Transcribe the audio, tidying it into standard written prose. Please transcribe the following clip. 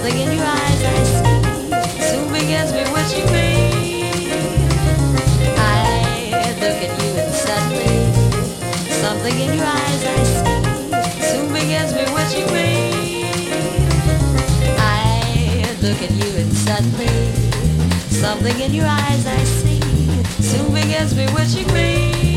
Something in your eyes I see soon begins bewitching me. I look at you and suddenly something in your eyes I see soon begins bewitching me. I look at you and suddenly something in your eyes I see soon begins bewitching me.